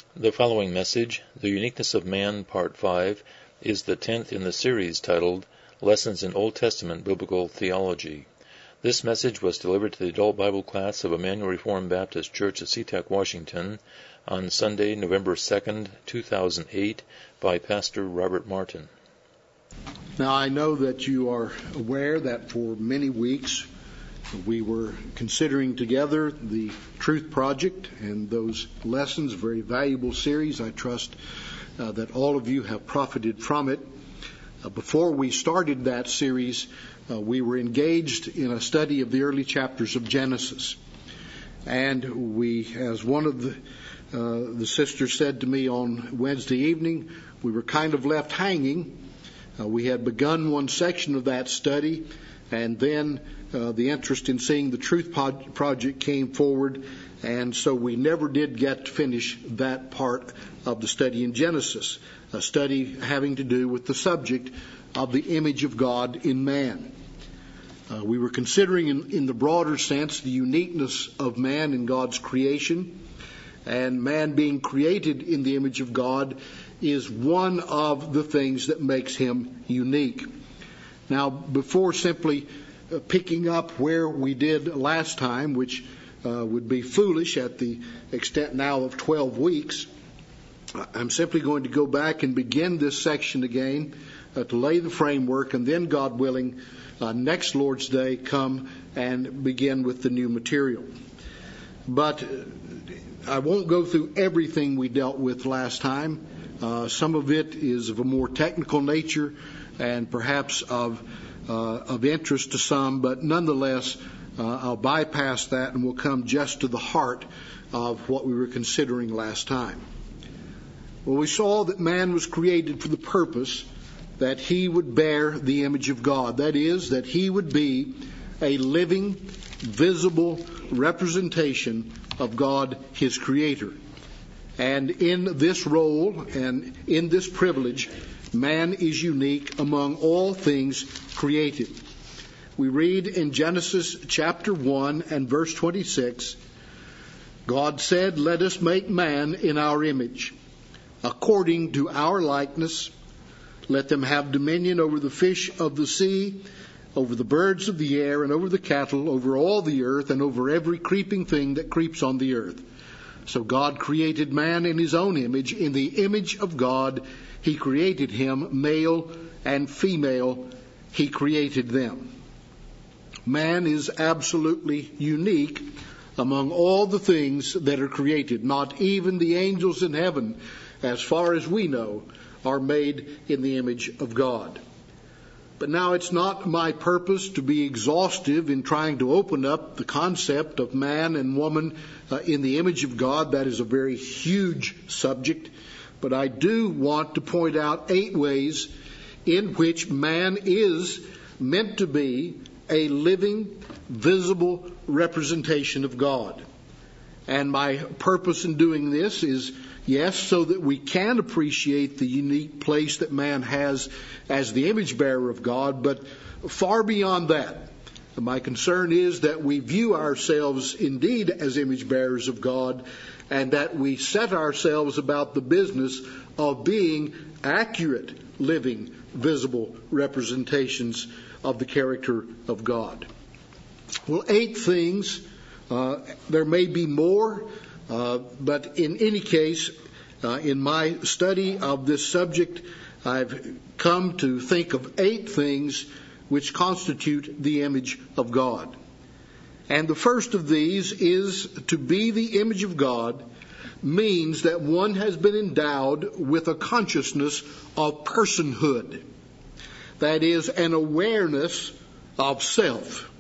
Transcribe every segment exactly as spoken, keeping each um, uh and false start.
The following message, The Uniqueness of Man, Part five, is the tenth in the series titled Lessons in Old Testament Biblical Theology. This message was delivered to the adult Bible class of Emmanuel Reformed Baptist Church of SeaTac, Washington, on Sunday, November second, two thousand eight, by Pastor Robert Martin. Now, I know that you are aware that for many weeks we were considering together the Truth Project and those lessons, a very valuable series. I trust uh, that all of you have profited from it. Uh, before we started that series, uh, we were engaged in a study of the early chapters of Genesis. And we, as one of the, uh, the sisters said to me on Wednesday evening, we were kind of left hanging. Uh, we had begun one section of that study, and then uh, the interest in seeing the Truth Project came forward, and so we never did get to finish that part of the study in Genesis, a study having to do with the subject of the image of God in man. Uh, we were considering in, in the broader sense the uniqueness of man in God's creation, and man being created in the image of God is one of the things that makes him unique. Now, before simply uh, picking up where we did last time, which uh, would be foolish at the extent now of twelve weeks, I'm simply going to go back and begin this section again uh, to lay the framework, and then, God willing, uh, next Lord's Day come and begin with the new material. But uh, I won't go through everything we dealt with last time. Uh, some of it is of a more technical nature and perhaps of uh, of interest to some, but nonetheless, uh, I'll bypass that and we'll come just to the heart of what we were considering last time. Well, we saw that man was created for the purpose that he would bear the image of God. That is, that he would be a living, visible representation of God, his Creator. And in this role and in this privilege, man is unique among all things created. We read in Genesis chapter one and verse twenty-six, God said, "Let us make man in our image, according to our likeness. Let them have dominion over the fish of the sea, over the birds of the air, and over the cattle, over all the earth, and over every creeping thing that creeps on the earth." So God created man in his own image. In the image of God, he created him, male and female, he created them. Man is absolutely unique among all the things that are created. Not even the angels in heaven, as far as we know, are made in the image of God. But now it's not my purpose to be exhaustive in trying to open up the concept of man and woman uh, in the image of God. That is a very huge subject. But I do want to point out eight ways in which man is meant to be a living, visible representation of God. And my purpose in doing this is, yes, so that we can appreciate the unique place that man has as the image bearer of God, but far beyond that. My concern is that we view ourselves indeed as image bearers of God, and that we set ourselves about the business of being accurate, living, visible representations of the character of God. Well, eight things. Uh, there may be more, uh, but in any case, uh, in my study of this subject, I've come to think of eight things which constitute the image of God. And the first of these is to be the image of God means that one has been endowed with a consciousness of personhood. That is, an awareness of self.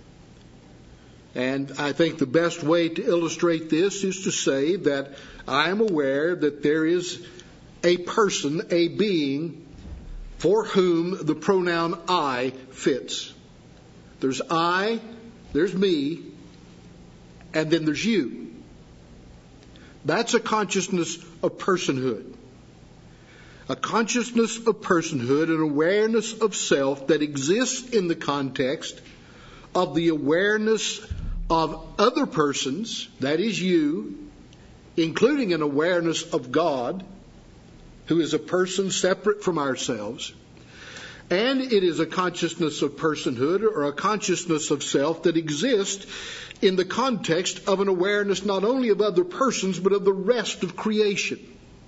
And I think the best way to illustrate this is to say that I am aware that there is a person, a being, for whom the pronoun I fits. There's I, there's me, and then there's you. That's a consciousness of personhood. A consciousness of personhood, an awareness of self that exists in the context of the awareness of other persons, that is you, including an awareness of God, who is a person separate from ourselves, and it is a consciousness of personhood or a consciousness of self that exists in the context of an awareness not only of other persons but of the rest of creation.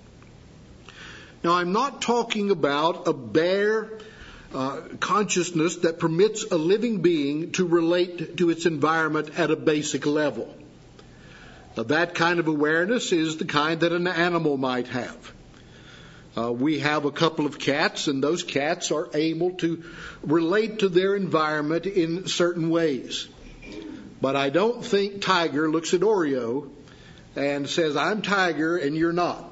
Now, I'm not talking about a bare uh, consciousness that permits a living being to relate to its environment at a basic level. Now, that kind of awareness is the kind that an animal might have. Uh, we have a couple of cats, and those cats are able to relate to their environment in certain ways. But I don't think Tiger looks at Oreo and says, I'm Tiger and you're not.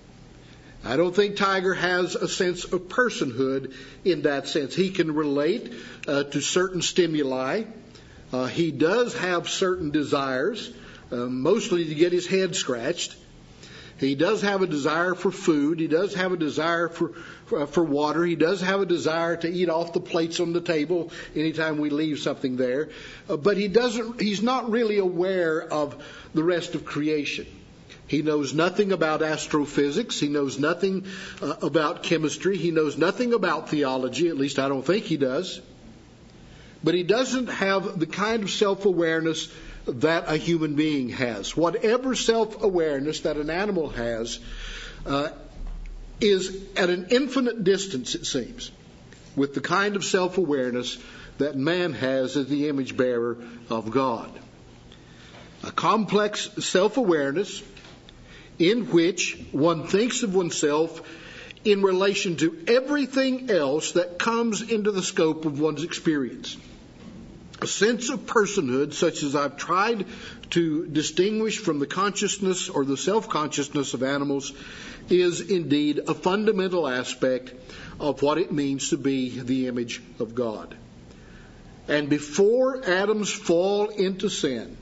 I don't think Tiger has a sense of personhood in that sense. He can relate uh, to certain stimuli. Uh, he does have certain desires, uh, mostly to get his head scratched. He does have a desire for food. He does have a desire for, for for water. He does have a desire to eat off the plates on the table anytime we leave something there. Uh, but he doesn't. He's not really aware of the rest of creation. He knows nothing about astrophysics. He knows nothing uh, about chemistry. He knows nothing about theology. At least I don't think he does. But he doesn't have the kind of self-awareness that a human being has. Whatever self-awareness that an animal has uh, is at an infinite distance, it seems, with the kind of self-awareness that man has as the image bearer of God. A complex self-awareness in which one thinks of oneself in relation to everything else that comes into the scope of one's experience. A sense of personhood, such as I've tried to distinguish from the consciousness or the self-consciousness of animals, is indeed a fundamental aspect of what it means to be the image of God. And before Adam's fall into sin,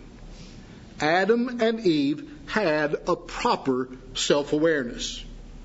Adam and Eve had a proper self-awareness.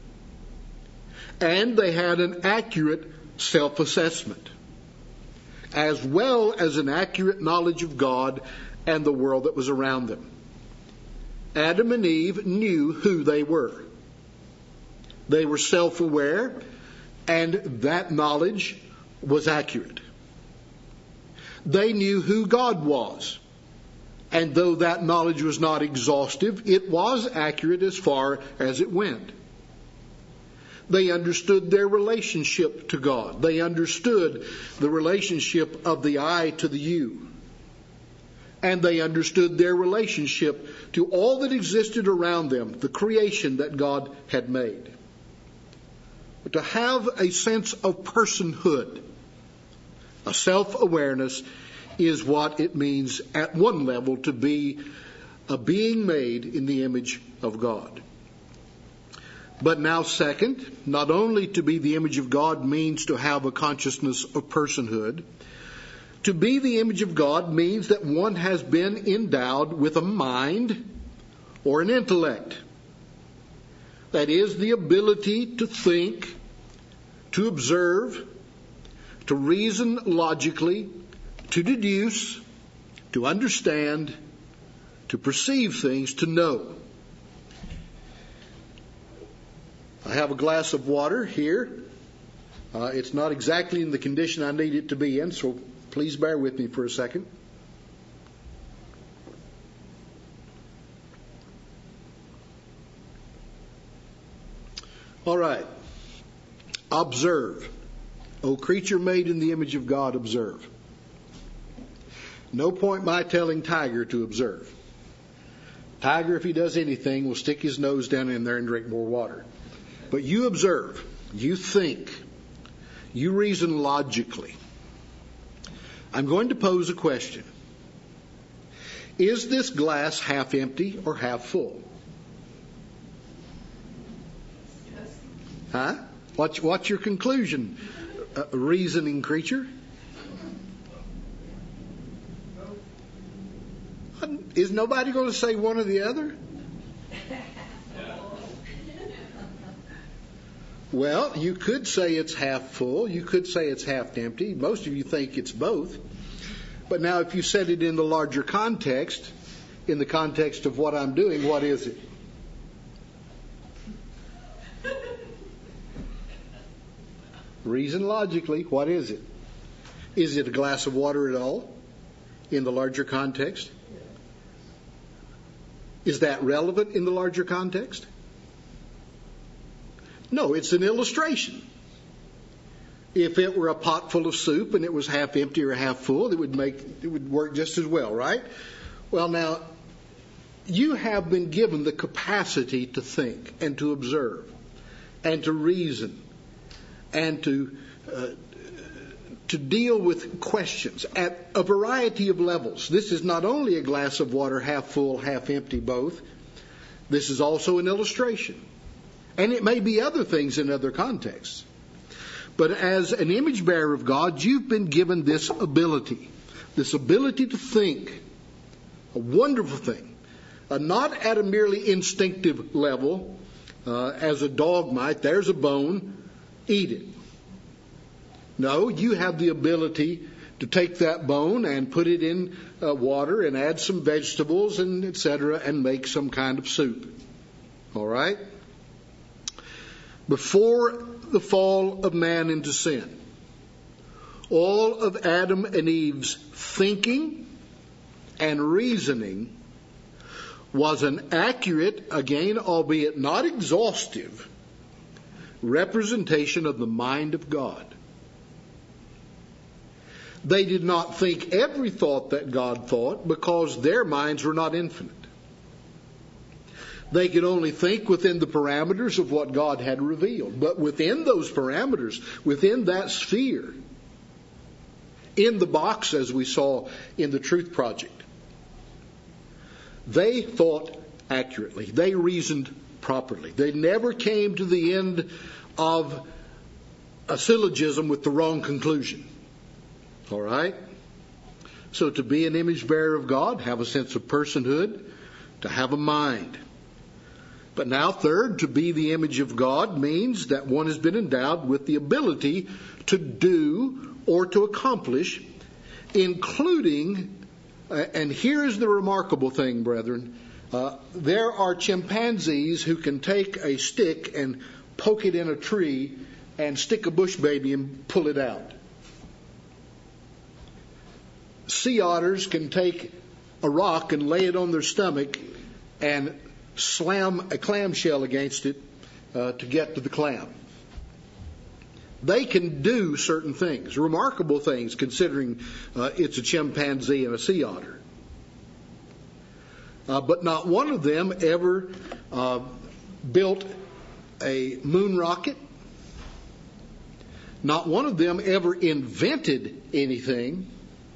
And they had an accurate self-assessment, as well as an accurate knowledge of God and the world that was around them. Adam and Eve knew who they were. They were self-aware, and that knowledge was accurate. They knew who God was, and though that knowledge was not exhaustive, it was accurate as far as it went. They understood their relationship to God. They understood the relationship of the I to the you. And they understood their relationship to all that existed around them, the creation that God had made. But to have a sense of personhood, a self-awareness, is what it means at one level to be a being made in the image of God. But now second, not only to be the image of God means to have a consciousness of personhood. To be the image of God means that one has been endowed with a mind or an intellect. That is, the ability to think, to observe, to reason logically, to deduce, to understand, to perceive things, to know. I have a glass of water here. Uh, it's not exactly in the condition I need it to be in, so please bear with me for a second. All right. Observe. O creature made in the image of God, observe. No point my telling Tiger to observe. Tiger, if he does anything, will stick his nose down in there and drink more water. But you observe, you think, you reason logically. I'm going to pose a question. Is this glass half empty or half full? Yes. Huh? What's, what's your conclusion, uh, reasoning creature? Is nobody going to say one or the other? Well, you could say it's half full. You could say it's half empty. Most of you think it's both. But now if you set it in the larger context, in the context of what I'm doing, what is it? Reason logically, what is it? Is it a glass of water at all in the larger context? Is that relevant in the larger context? No, it's an illustration. If it were a pot full of soup and it was half empty or half full, it would make it would work just as well, right? Well, now, you have been given the capacity to think and to observe and to reason and to uh, to deal with questions at a variety of levels. This is not only a glass of water, half full, half empty, both. This is also an illustration. And it may be other things in other contexts. But as an image bearer of God, you've been given this ability. This ability to think. A wonderful thing. Uh, not at a merely instinctive level, uh, as a dog might. There's a bone, eat it. No, you have the ability to take that bone and put it in uh, water and add some vegetables and et cetera and make some kind of soup. All right? Before the fall of man into sin, all of Adam and Eve's thinking and reasoning was an accurate, again, albeit not exhaustive, representation of the mind of God. They did not think every thought that God thought because their minds were not infinite. They could only think within the parameters of what God had revealed. But within those parameters, within that sphere, in the box as we saw in the Truth Project, they thought accurately. They reasoned properly. They never came to the end of a syllogism with the wrong conclusion. All right? So to be an image bearer of God, have a sense of personhood, to have a mind. But now third, to be the image of God means that one has been endowed with the ability to do or to accomplish, including, uh, and here is the remarkable thing, brethren, uh, there are chimpanzees who can take a stick and poke it in a tree and stick a bush baby and pull it out. Sea otters can take a rock and lay it on their stomach and slam a clamshell against it uh, to get to the clam. They can do certain things, remarkable things, considering uh, it's a chimpanzee and a sea otter. Uh, but not one of them ever uh, built a moon rocket. Not one of them ever invented anything.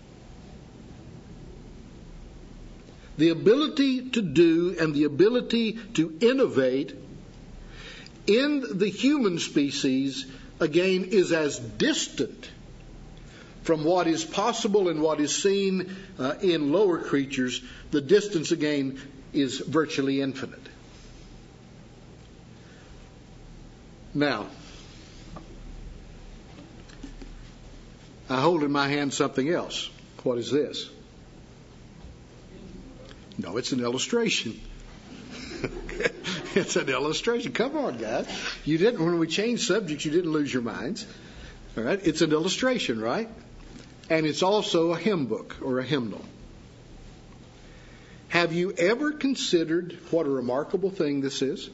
The ability to do and the ability to innovate in the human species, again, is as distant from what is possible and what is seen uh, in lower creatures. The distance, again, is virtually infinite. Now, I hold in my hand something else. What is this? No, it's an illustration. It's an illustration. Come on, guys. You didn't, when we changed subjects, you didn't lose your minds. All right? It's an illustration, right? And it's also a hymn book or a hymnal. Have you ever considered what a remarkable thing this is?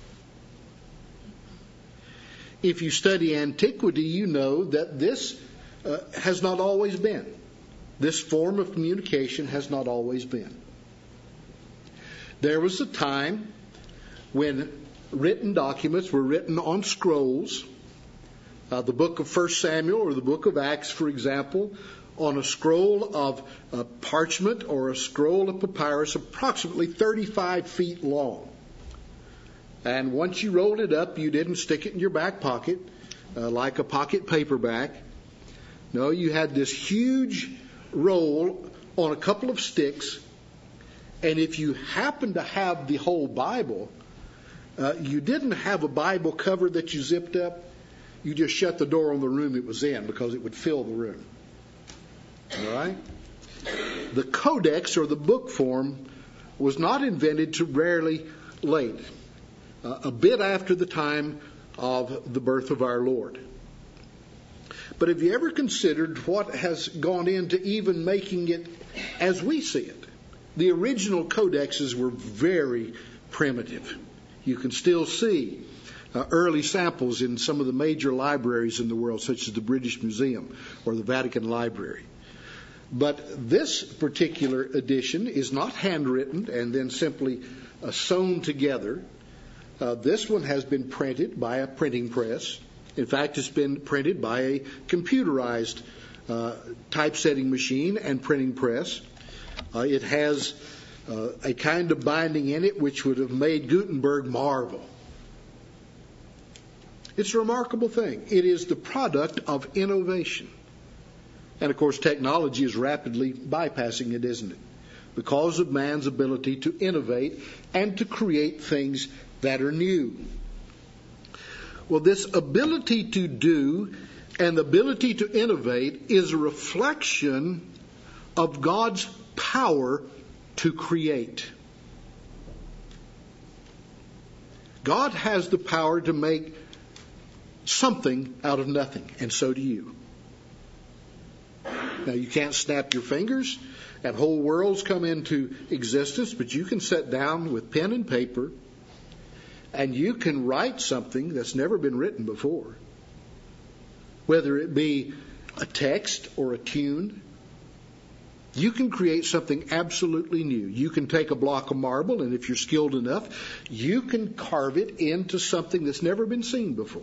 If you study antiquity, you know that this uh, has not always been. This form of communication has not always been. There was a time when written documents were written on scrolls. Uh, the book of First Samuel or the book of Acts, for example, on a scroll of uh, parchment or a scroll of papyrus approximately thirty-five feet long. And once you rolled it up, you didn't stick it in your back pocket uh, like a pocket paperback. No, you had this huge roll on a couple of sticks. And if you happen to have the whole Bible, uh, you didn't have a Bible cover that you zipped up. You just shut the door on the room it was in because it would fill the room. All right? The codex or the book form was not invented till rarely late, uh, a bit after the time of the birth of our Lord. But have you ever considered what has gone into even making it as we see it? The original codexes were very primitive. You can still see uh, early samples in some of the major libraries in the world, such as the British Museum or the Vatican Library. But this particular edition is not handwritten and then simply uh, sewn together. Uh, this one has been printed by a printing press. In fact, it's been printed by a computerized uh, typesetting machine and printing press. Uh, it has uh, a kind of binding in it which would have made Gutenberg marvel. It's a remarkable thing. It is the product of innovation. And, of course, technology is rapidly bypassing it, isn't it? Because of man's ability to innovate and to create things that are new. Well, this ability to do and the ability to innovate is a reflection of God's power to create. God has the power to make something out of nothing, and so do you. Now, you can't snap your fingers and whole worlds come into existence, but you can sit down with pen and paper and you can write something that's never been written before. Whether it be a text or a tune, you can create something absolutely new. You can take a block of marble, and if you're skilled enough, you can carve it into something that's never been seen before.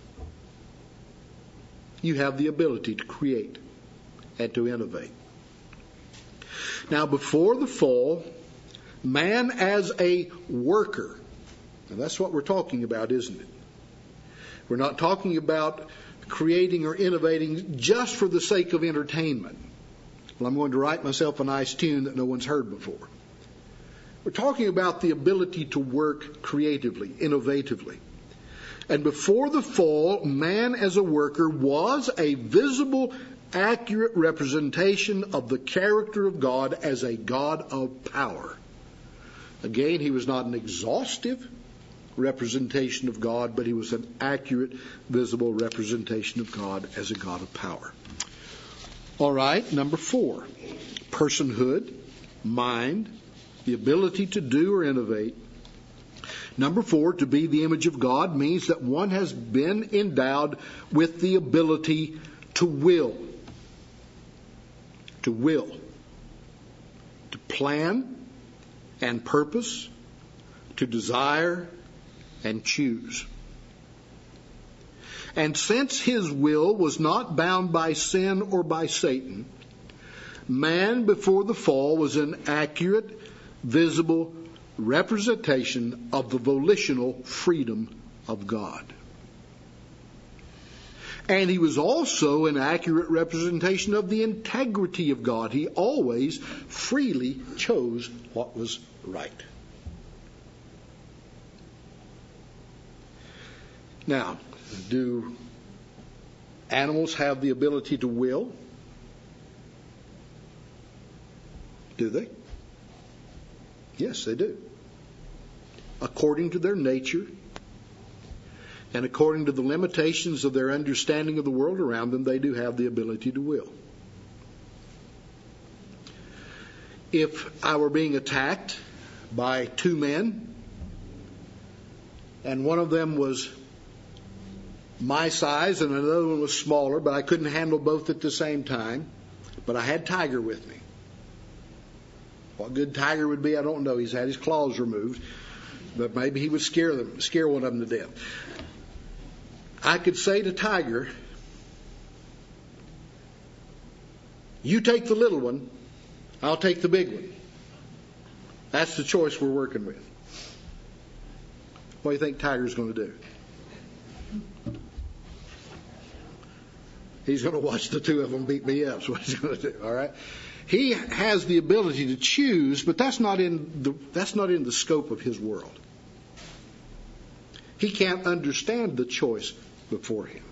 You have the ability to create and to innovate. Now, before the fall, man as a worker, and that's what we're talking about, isn't it? We're not talking about creating or innovating just for the sake of entertainment. Well, I'm going to write myself a nice tune that no one's heard before. We're talking about the ability to work creatively, innovatively. And before the fall, man as a worker was a visible, accurate representation of the character of God as a God of power. Again, he was not an exhaustive representation of God, but he was an accurate, visible representation of God as a God of power. All right, number four, personhood, mind, the ability to do or innovate. Number four, to be the image of God means that one has been endowed with the ability to will. To will. To plan and purpose, to desire and choose. And since his will was not bound by sin or by Satan, man before the fall was an accurate, visible representation of the volitional freedom of God. And he was also an accurate representation of the integrity of God. He always freely chose what was right. Now, do animals have the ability to will? Do they? Yes, they do. According to their nature and according to the limitations of their understanding of the world around them, they do have the ability to will. If I were being attacked by two men and one of them was my size and another one was smaller, but I couldn't handle both at the same time, but I had Tiger with me. What good Tiger would be, I don't know. He's had his claws removed, but maybe he would scare them, scare one of them to death. I could say to Tiger, you take the little one, I'll take the big one. That's the choice we're working with. What do you think Tiger's going to do? He's going to watch the two of them beat me up. That's what he's going to do. All right. He has the ability to choose, but that's not in the that's not in the scope of his world. He can't understand the choice before him.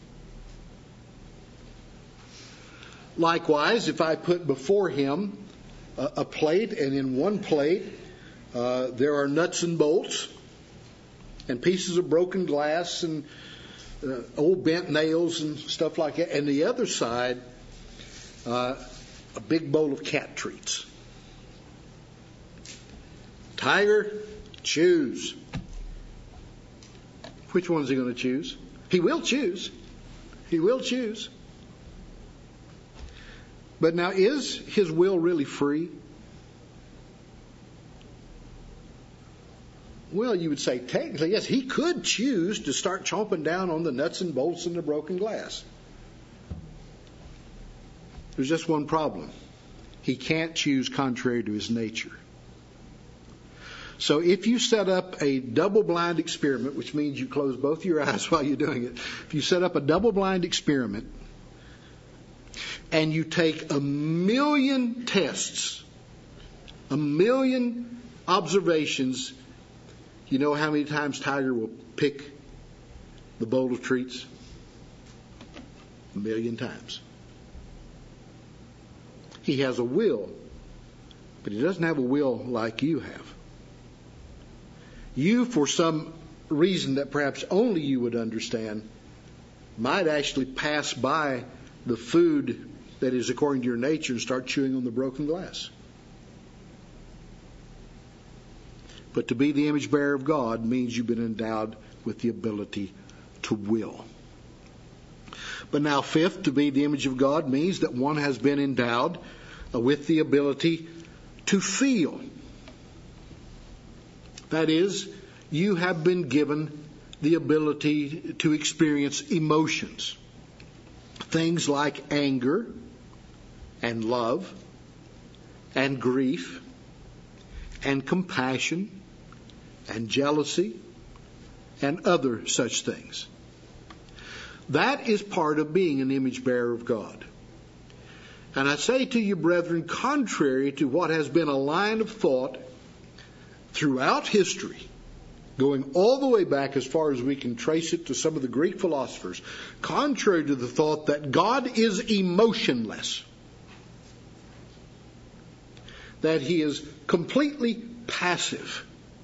Likewise, if I put before him a, a plate, and in one plate uh, there are nuts and bolts and pieces of broken glass and uh, old bent nails and stuff like that. And the other side, uh, a big bowl of cat treats. Tiger, choose. Which one is he going to choose? He will choose. He will choose. But now, is his will really free? Well, you would say technically, yes, he could choose to start chomping down on the nuts and bolts and the broken glass. There's just one problem. He can't choose contrary to his nature. So if you set up a double-blind experiment, which means you close both your eyes while you're doing it, if you set up a double-blind experiment and you take a million tests, a million observations, you know how many times Tiger will pick the bowl of treats? A million times. He has a will, but he doesn't have a will like you have. You, for some reason that perhaps only you would understand, might actually pass by the food that is according to your nature and start chewing on the broken glass. But to be the image bearer of God means you've been endowed with the ability to will. But now, fifth, to be the image of God means that one has been endowed with the ability to feel. That is, you have been given the ability to experience emotions. Things like anger and love and grief and compassion and jealousy and other such things. That is part of being an image bearer of God. And I say to you, brethren, contrary to what has been a line of thought throughout history, going all the way back as far as we can trace it to some of the Greek philosophers, contrary to the thought that God is emotionless, that he is completely passive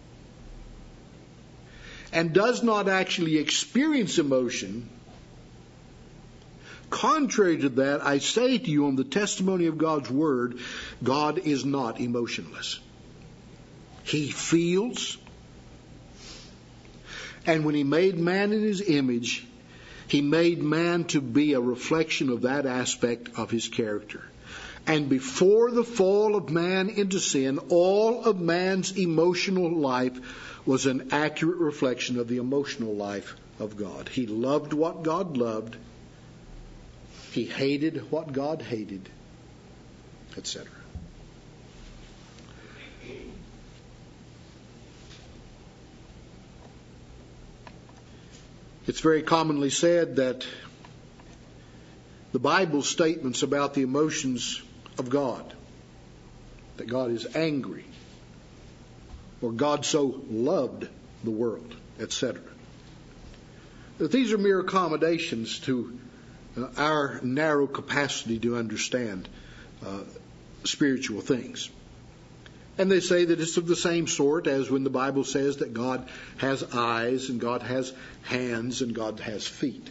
and does not actually experience emotion, contrary to that, I say to you on the testimony of God's Word, God is not emotionless. He feels. And when he made man in his image, he made man to be a reflection of that aspect of his character. And before the fall of man into sin, all of man's emotional life was an accurate reflection of the emotional life of God. He loved what God loved. He hated what God hated, et cetera. It's very commonly said that the Bible's statements about the emotions of God, that God is angry, or God so loved the world, et cetera, that these are mere accommodations to uh, our narrow capacity to understand uh, spiritual things. And they say that it's of the same sort as when the Bible says that God has eyes and God has hands and God has feet.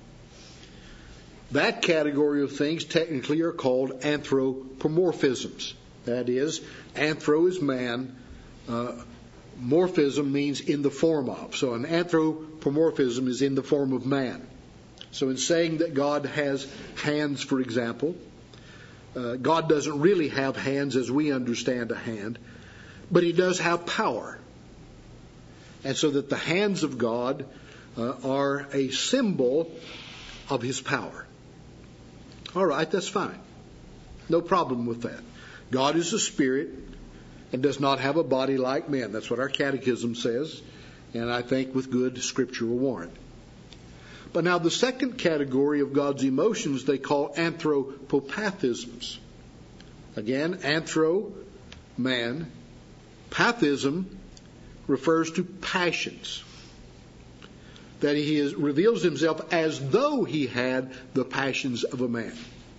That category of things technically are called anthropomorphisms. That is, anthro is man, uh, morphism means in the form of. So an anthropomorphism is in the form of man. So in saying that God has hands, for example, Uh, God doesn't really have hands as we understand a hand, but he does have power. And so that the hands of God uh, are a symbol of his power. All right, that's fine. No problem with that. God is a spirit and does not have a body like men. That's what our catechism says, and I think with good scriptural warrant. But now the second category of God's emotions they call anthropopathisms. Again, anthro, man. Pathism refers to passions. That he is, reveals himself as though he had the passions of a man.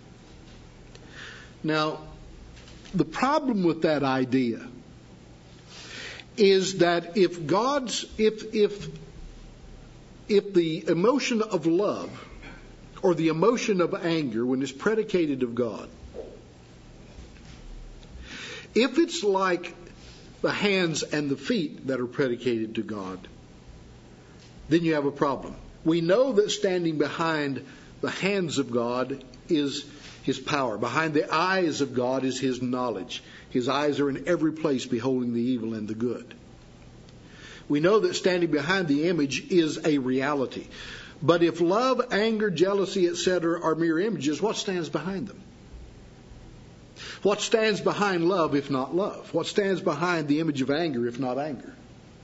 Now, the problem with that idea is that if God's, if, if, if the emotion of love or the emotion of anger, when it's predicated of God, if it's like the hands and the feet that are predicated to God, then you have a problem. We know that standing behind the hands of God is His power. Behind the eyes of God is His knowledge. His eyes are in every place beholding the evil and the good. We know that standing behind the image is a reality. But if love, anger, jealousy, et cetera are mere images, what stands behind them? What stands behind love if not love? What stands behind the image of anger if not anger?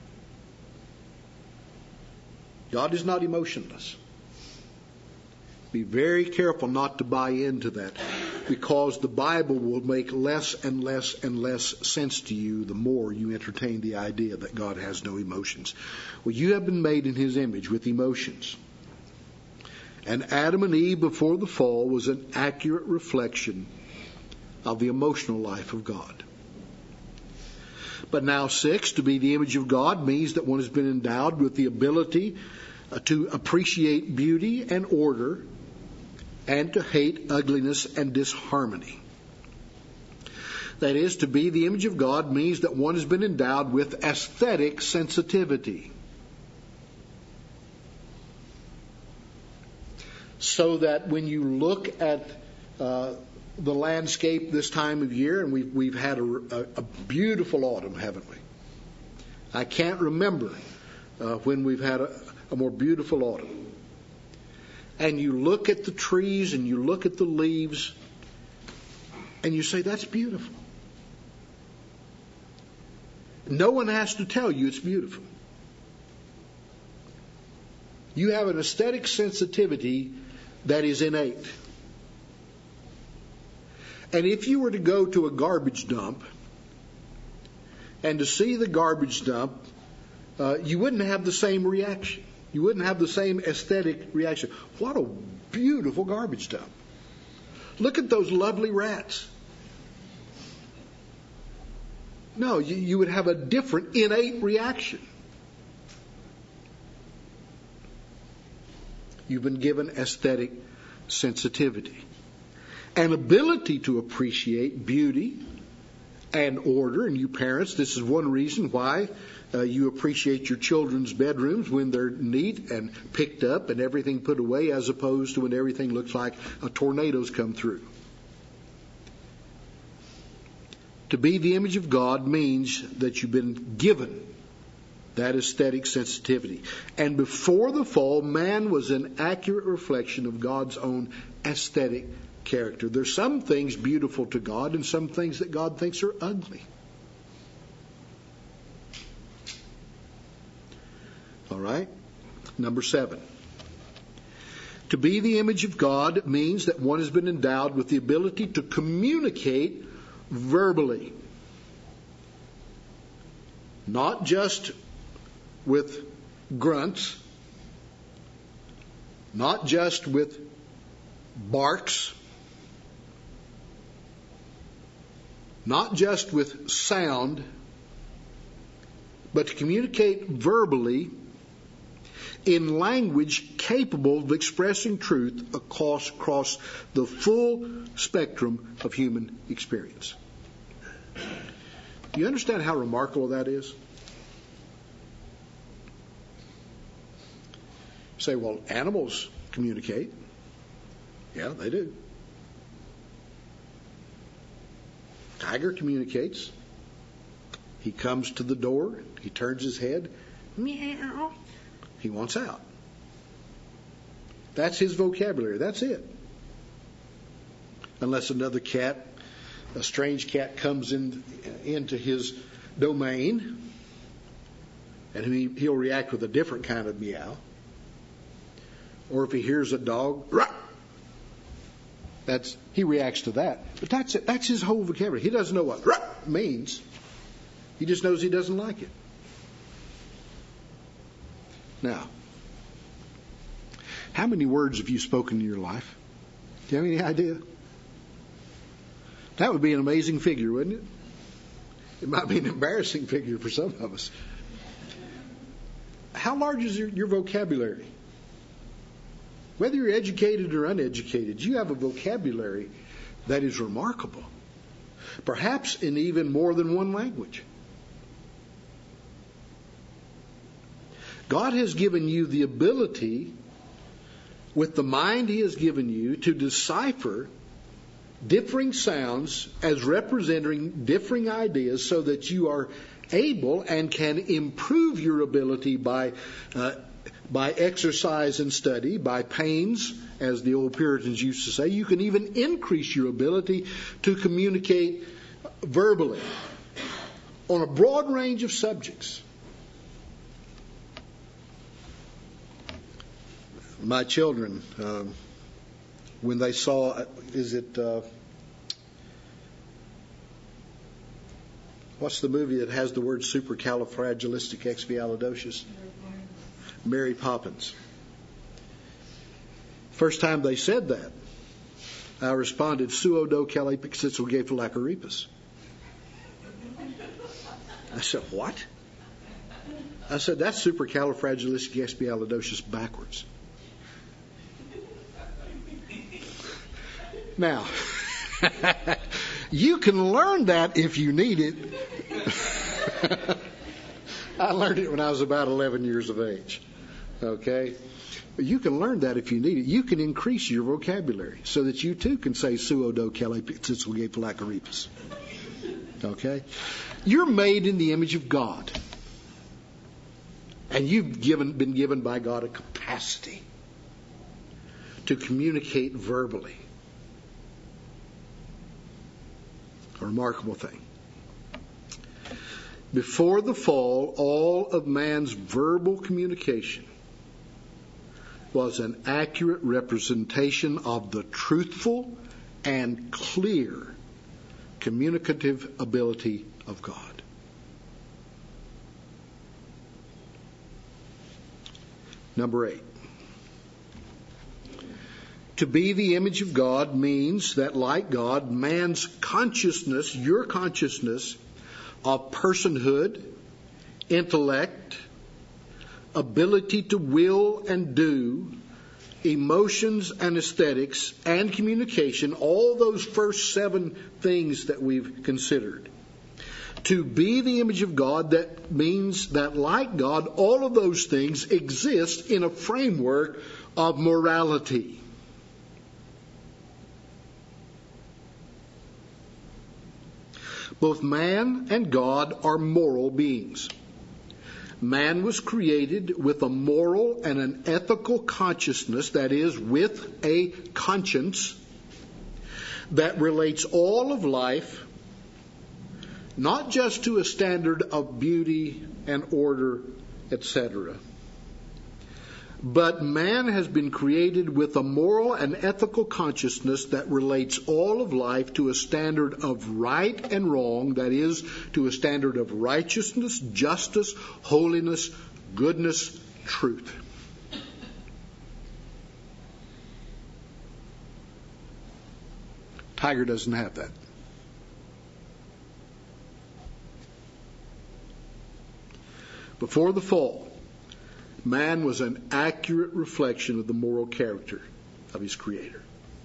God is not emotionless. Be very careful not to buy into that, because the Bible will make less and less and less sense to you the more you entertain the idea that God has no emotions. Well, you have been made in His image with emotions. And Adam and Eve before the fall was an accurate reflection of the emotional life of God. But now six, to be the image of God means that one has been endowed with the ability uh, to appreciate beauty and order and to hate ugliness and disharmony. That is, to be the image of God means that one has been endowed with aesthetic sensitivity. So that when you look at uh, the landscape this time of year, and we've, we've had a, a, a beautiful autumn, haven't we? I can't remember uh, when we've had a, a more beautiful autumn. And you look at the trees and you look at the leaves and you say, that's beautiful. No one has to tell you it's beautiful. You have an aesthetic sensitivity that is innate. And if you were to go to a garbage dump and to see the garbage dump, uh, you wouldn't have the same reaction. You wouldn't have the same aesthetic reaction. What a beautiful garbage dump. Look at those lovely rats. No, you, you would have a different innate reaction. You've been given aesthetic sensitivity. An ability to appreciate beauty and order. And you parents, this is one reason why uh, you appreciate your children's bedrooms when they're neat and picked up and everything put away, as opposed to when everything looks like a tornado's come through. To be the image of God means that you've been given that aesthetic sensitivity. And before the fall, man was an accurate reflection of God's own aesthetic character. There's some things beautiful to God and some things that God thinks are ugly. All right? Number seven. To be the image of God means that one has been endowed with the ability to communicate verbally. Not just with grunts, not just with barks, not just with sound, but to communicate verbally in language capable of expressing truth across, across the full spectrum of human experience. Do you understand how remarkable that is? You say, well, animals communicate. Yeah, they do. Tiger communicates. He comes to the door. He turns his head. Meow. He wants out. That's his vocabulary. That's it. Unless another cat, a strange cat, comes in into his domain, and he, he'll react with a different kind of meow. Or if he hears a dog, rah! That's he reacts to that. But that's it. That's his whole vocabulary. He doesn't know what rah means. He just knows he doesn't like it. Now, how many words have you spoken in your life? Do you have any idea? That would be an amazing figure, wouldn't it? It might be an embarrassing figure for some of us. How large is your, your vocabulary? Whether you're educated or uneducated, you have a vocabulary that is remarkable. Perhaps in even more than one language. God has given you the ability, with the mind He has given you, to decipher differing sounds as representing differing ideas so that you are able and can improve your ability by uh, by exercise and study, by pains, as the old Puritans used to say. You can even increase your ability to communicate verbally on a broad range of subjects. My children, um, when they saw, is it, uh, what's the movie that has the word supercalifragilisticexpialidocious? Mary Poppins. First time they said that, I responded, Suodocalipixitzelgefalacaripus. I said, what? I said, that's supercalifragilisticexpialidocious backwards. Now, you can learn that if you need it. I learned it when I was about eleven years of age. Okay? You can learn that if you need it. You can increase your vocabulary so that you too can say Suodocalipixitzelgefalacaripus. Okay? You're made in the image of God. And you've given, been given by God a capacity to communicate verbally. A remarkable thing. Before the fall, all of man's verbal communication was an accurate representation of the truthful and clear communicative ability of God. Number eight. To be the image of God means that, like God, man's consciousness, your consciousness of personhood, intellect, ability to will and do, emotions and aesthetics, and communication, all those first seven things that we've considered. To be the image of God, that means that, like God, all of those things exist in a framework of morality. Both man and God are moral beings. Man was created with a moral and an ethical consciousness, that is, with a conscience that relates all of life not just to a standard of beauty and order, et cetera, but man has been created with a moral and ethical consciousness that relates all of life to a standard of right and wrong, that is, to a standard of righteousness, justice, holiness, goodness, truth. Tiger doesn't have that. Before the fall, man was an accurate reflection of the moral character of his Creator.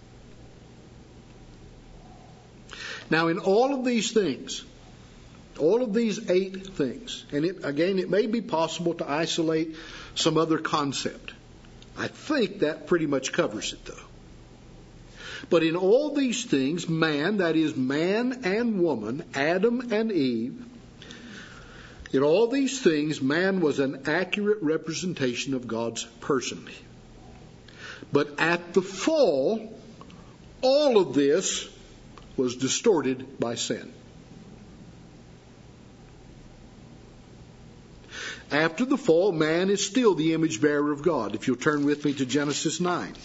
Now, in all of these things, all of these eight things, and it, again, it may be possible to isolate some other concept. I think that pretty much covers it, though. But in all these things, man, that is man and woman, Adam and Eve, in all these things, man was an accurate representation of God's person. But at the fall, all of this was distorted by sin. After the fall, man is still the image bearer of God. If you'll turn with me to Genesis nine.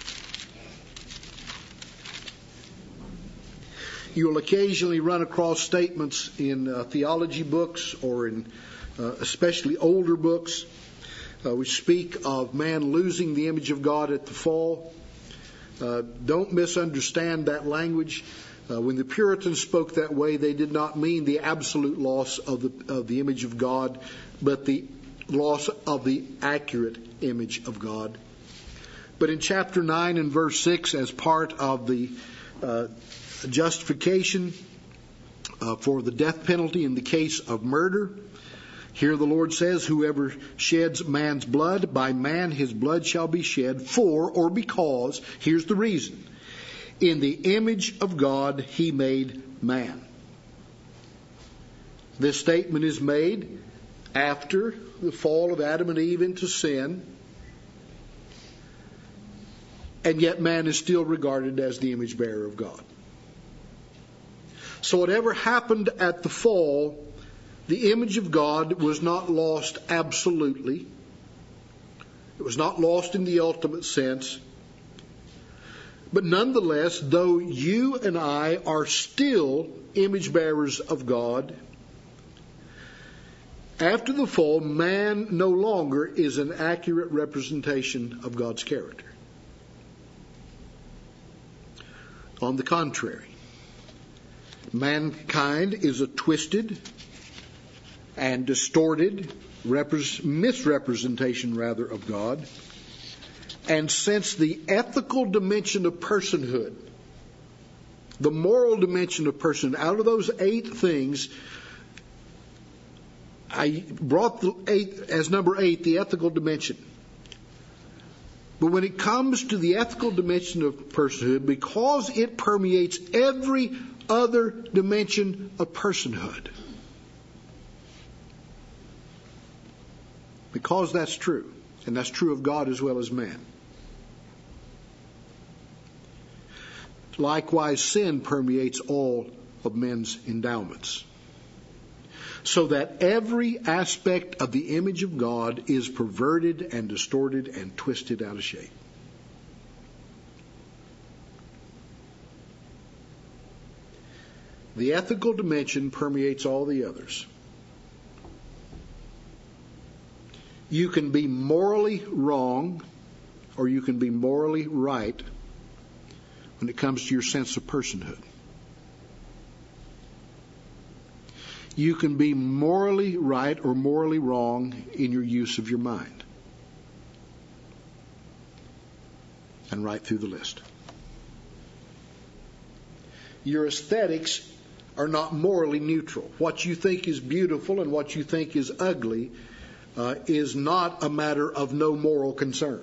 You'll occasionally run across statements in uh, theology books or in uh, especially older books uh, which speak of man losing the image of God at the fall. Uh, don't misunderstand that language. Uh, when the Puritans spoke that way, they did not mean the absolute loss of the, of the image of God, but the loss of the accurate image of God. But in chapter nine and verse six, as part of the uh, justification uh, for the death penalty in the case of murder, here the Lord says, whoever sheds man's blood, by man his blood shall be shed, for or because, here's the reason, in the image of God he made man. This statement is made after the fall of Adam and Eve into sin, and yet man is still regarded as the image bearer of God. So whatever happened at the fall, the image of God was not lost absolutely. It was not lost in the ultimate sense. But nonetheless, though you and I are still image bearers of God, after the fall, man no longer is an accurate representation of God's character. On the contrary, mankind is a twisted and distorted repres- misrepresentation, rather, of God. And since the ethical dimension of personhood, the moral dimension of personhood, out of those eight things, I brought the eight, as number eight, the ethical dimension. But when it comes to the ethical dimension of personhood, because it permeates every other dimension of personhood, because that's true, and that's true of God as well as man. Likewise, sin permeates all of men's endowments, so that every aspect of the image of God is perverted and distorted and twisted out of shape. The ethical dimension permeates all the others. You can be morally wrong, or you can be morally right when it comes to your sense of personhood. You can be morally right or morally wrong in your use of your mind. And right through the list. Your aesthetics are not morally neutral. What you think is beautiful and what you think is ugly uh, is not a matter of no moral concern.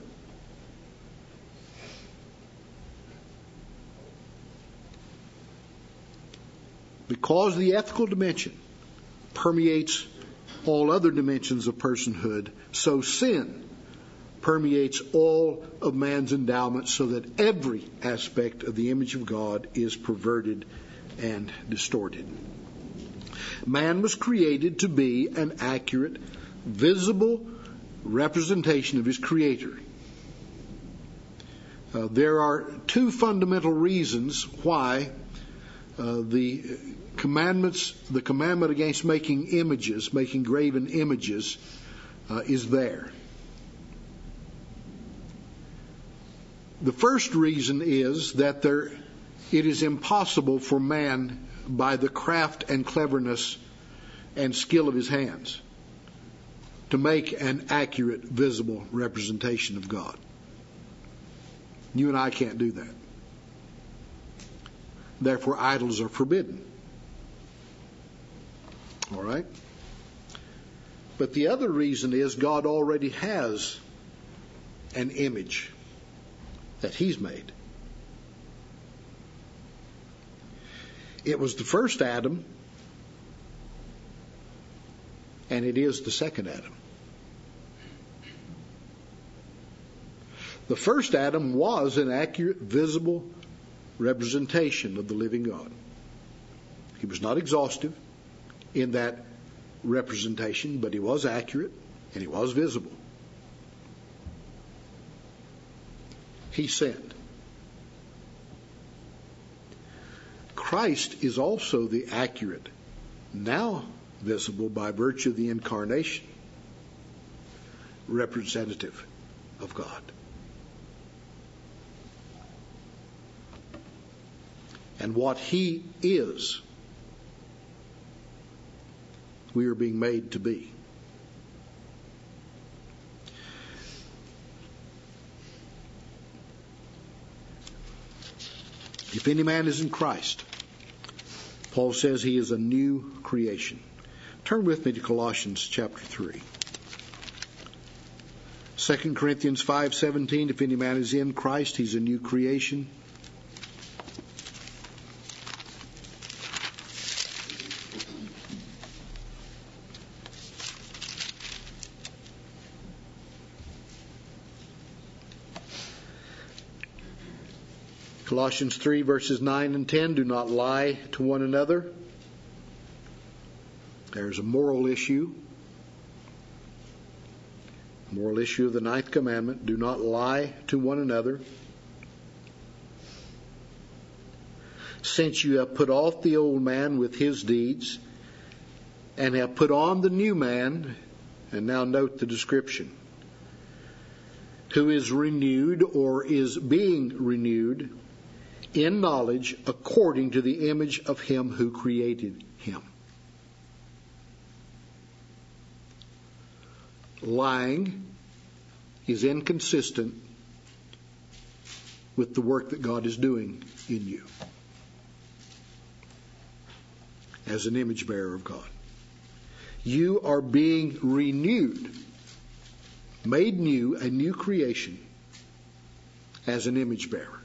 Because the ethical dimension permeates all other dimensions of personhood, so sin permeates all of man's endowments, so that every aspect of the image of God is perverted and distorted. Man was created to be an accurate, visible representation of his Creator. Uh, there are two fundamental reasons why uh, the commandments, the commandment against making images, making graven images, uh, is there. The first reason is that there, it is impossible for man, by the craft and cleverness and skill of his hands, to make an accurate, visible representation of God. You and I can't do that. Therefore, idols are forbidden. All right? But the other reason is God already has an image that He's made. It was the first Adam, and it is the second Adam. The first Adam was an accurate, visible representation of the living God. He was not exhaustive in that representation, but he was accurate and he was visible. He sinned. Christ is also the accurate, now visible by virtue of the incarnation, representative of God. And what He is, we are being made to be. If any man is in Christ, Paul says he is a new creation. Turn with me to Colossians chapter three. Second Corinthians five seventeen, if any man is in Christ, he's a new creation. Colossians three verses nine and ten, do not lie to one another. There's a moral issue. Moral issue of the ninth commandment, do not lie to one another. Since you have put off the old man with his deeds, and have put on the new man, and now note the description, who is renewed or is being renewed in knowledge according to the image of him who created him. Lying is inconsistent with the work that God is doing in you as an image bearer of God. You are being renewed, made new, a new creation as an image bearer.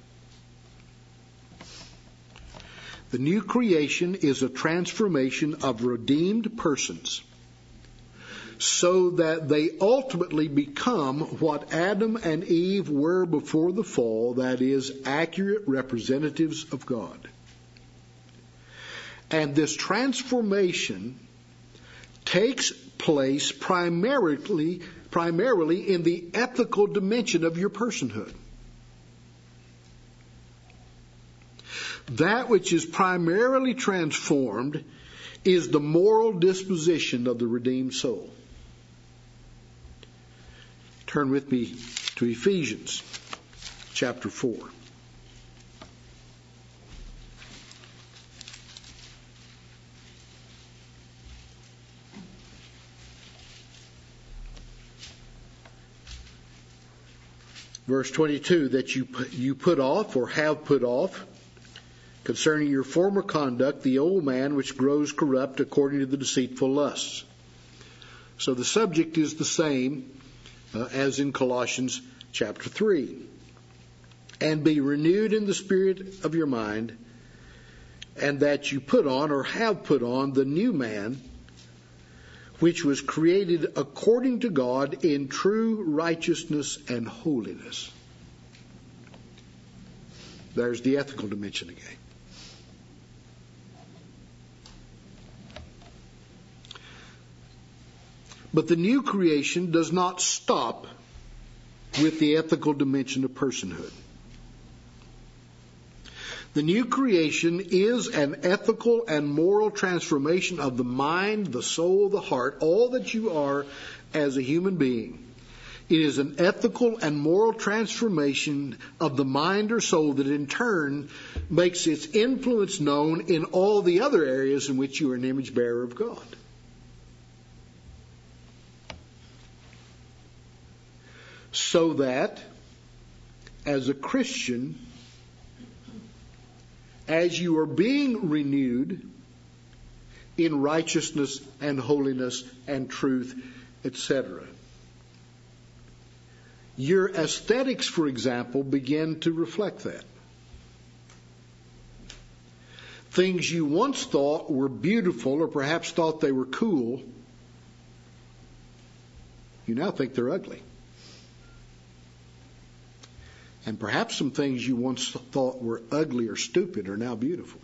The new creation is a transformation of redeemed persons so that they ultimately become what Adam and Eve were before the fall, that is, accurate representatives of God. And this transformation takes place primarily, primarily in the ethical dimension of your personhood. That which is primarily transformed is the moral disposition of the redeemed soul. Turn with me to Ephesians chapter four. Verse twenty-two, that you you put off or have put off concerning your former conduct the old man which grows corrupt according to the deceitful lusts. So the subject is the same uh, as in Colossians chapter three. And be renewed in the spirit of your mind, and that you put on or have put on the new man, which was created according to God in true righteousness and holiness. There's the ethical dimension again. But the new creation does not stop with the ethical dimension of personhood. The new creation is an ethical and moral transformation of the mind, the soul, the heart, all that you are as a human being. It is an ethical and moral transformation of the mind or soul that in turn makes its influence known in all the other areas in which you are an image bearer of God. So that, as a Christian, as you are being renewed in righteousness and holiness and truth, et cetera, your aesthetics, for example, begin to reflect that. Things you once thought were beautiful or perhaps thought they were cool, you now think they're ugly. And perhaps some things you once thought were ugly or stupid are now beautiful.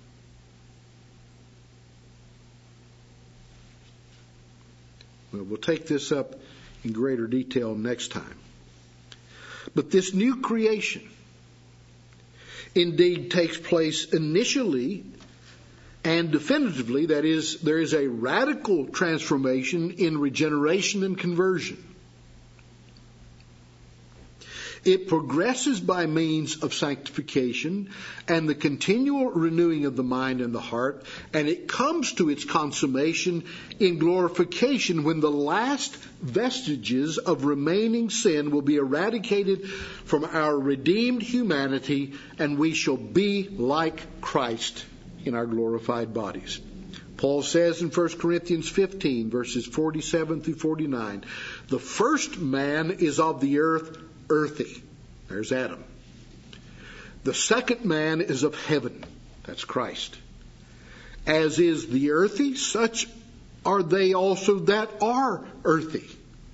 Well, we'll take this up in greater detail next time. But this new creation indeed takes place initially and definitively. That is, there is a radical transformation in regeneration and conversion. It progresses by means of sanctification and the continual renewing of the mind and the heart, and it comes to its consummation in glorification when the last vestiges of remaining sin will be eradicated from our redeemed humanity, and we shall be like Christ in our glorified bodies. Paul says in First Corinthians fifteen, verses forty-seven through forty-nine, the first man is of the earth, earthy. There's Adam. The second man is of heaven. That's Christ. As is the earthy, such are they also that are earthy.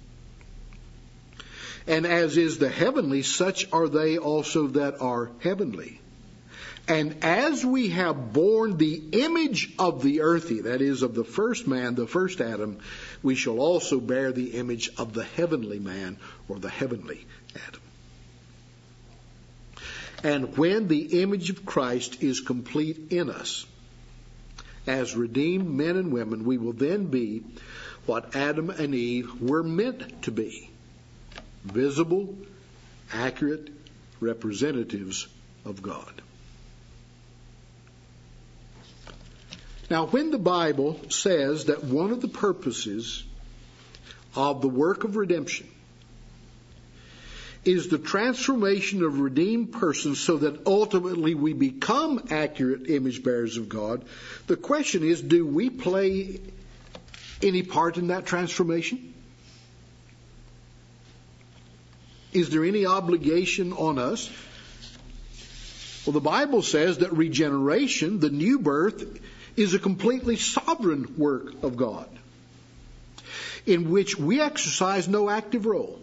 And as is the heavenly, such are they also that are heavenly. And as we have borne the image of the earthy, that is, of the first man, the first Adam, we shall also bear the image of the heavenly man, or the heavenly Adam. And when the image of Christ is complete in us, as redeemed men and women, we will then be what Adam and Eve were meant to be: visible, accurate representatives of God. Now, when the Bible says that one of the purposes of the work of redemption is the transformation of redeemed persons so that ultimately we become accurate image bearers of God, the question is, do we play any part in that transformation? Is there any obligation on us? Well, the Bible says that regeneration, the new birth, is a completely sovereign work of God, in which we exercise no active role.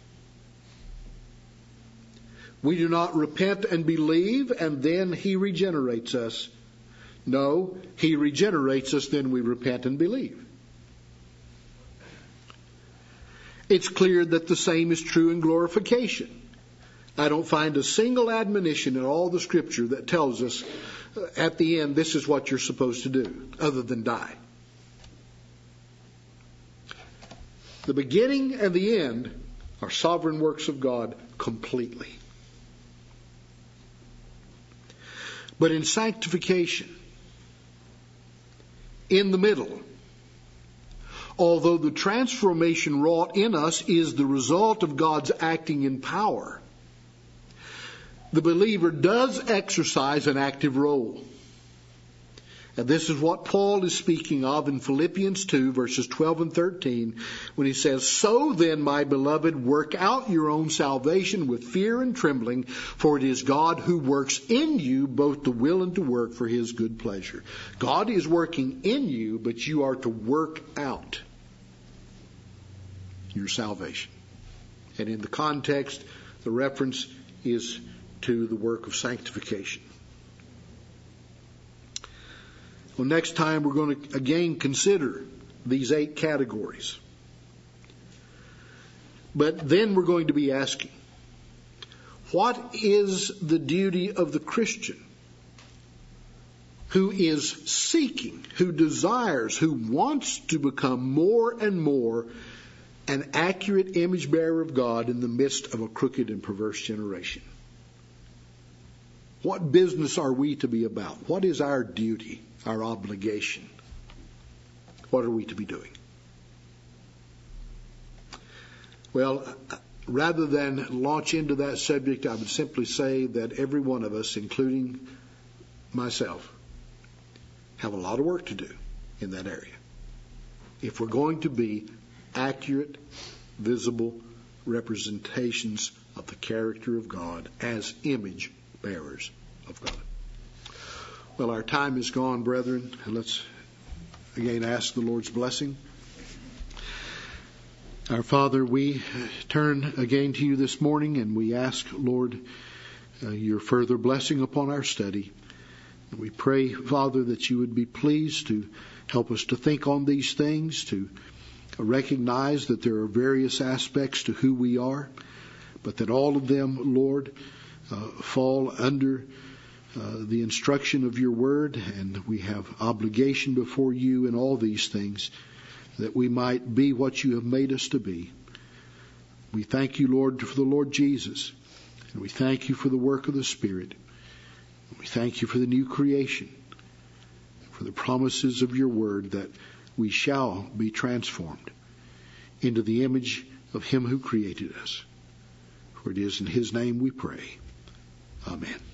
We do not repent and believe, and then He regenerates us. No, He regenerates us, then we repent and believe. It's clear that the same is true in glorification. I don't find a single admonition in all the Scripture that tells us at the end, this is what you're supposed to do, other than die. The beginning and the end are sovereign works of God completely. But in sanctification, in the middle, although the transformation wrought in us is the result of God's acting in power, the believer does exercise an active role. And this is what Paul is speaking of in Philippians two, verses twelve and thirteen, when he says, "So then, my beloved, work out your own salvation with fear and trembling, for it is God who works in you both to will and to work for His good pleasure." God is working in you, but you are to work out your salvation. And in the context, the reference is to the work of sanctification. Well, next time we're going to again consider these eight categories. But then we're going to be asking, what is the duty of the Christian who is seeking, who desires, who wants to become more and more an accurate image bearer of God in the midst of a crooked and perverse generation? What business are we to be about? What is our duty, our obligation? What are we to be doing? Well, rather than launch into that subject, I would simply say that every one of us, including myself, have a lot of work to do in that area if we're going to be accurate, visible representations of the character of God as image bearers of God. Well, our time is gone, brethren, and let's again ask the Lord's blessing. Our Father, we turn again to you this morning, and we ask, Lord, uh, your further blessing upon our study. And we pray, Father, that you would be pleased to help us to think on these things, to recognize that there are various aspects to who we are, but that all of them, Lord, Uh, fall under uh, the instruction of your word, and we have obligation before you in all these things, that we might be what you have made us to be. We thank you, Lord, for the Lord Jesus, And we thank you for the work of the Spirit. We thank you for the new creation, for the promises of your word that we shall be transformed into the image of him who created us. For it is in his name we pray. Amen.